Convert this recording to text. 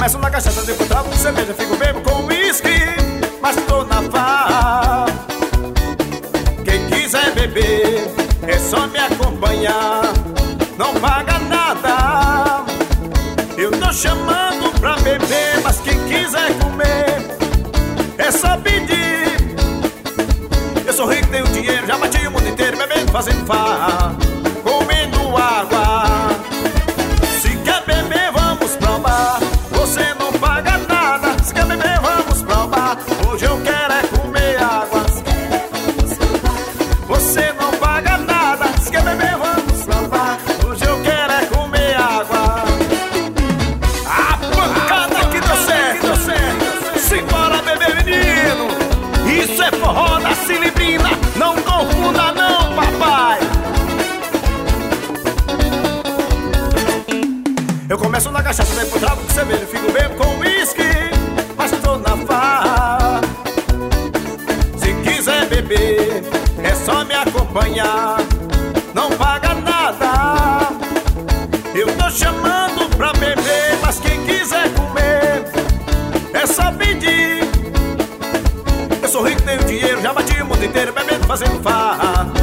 começo na cachaça, depois trago com cerveja, fico bebo com uísque, mas tô na farra. Quem quiser beber é só me acompanhar, não paga nada. Eu tô chamando pra beber, mas quem quiser comer é só pedir. Eu sou rico, tenho dinheiro, já bati o mundo inteiro bebendo, fazendo farra, comendo água. Se quer beber, vamos pro bar, você não paga nada. Se quer beber, vamos pro bar, hoje eu quero é comer água. Você não paga nada. Se quer beber, vamos pro bar, hoje eu quero é comer água. A pancada que deu certo, simbora beber, menino. Isso é forró da Cilibrina, não confunda não, papai. Eu começo na cachaça, depois trago com cerveja, fico bebo com uísque, mas tô na farra. Se quiser beber, é só me acompanhar, não paga nada. Eu tô chamando pra beber, mas quem quiser comer é só pedir. Eu sou rico, tenho dinheiro, já bati o mundo inteiro bebendo, fazendo farra,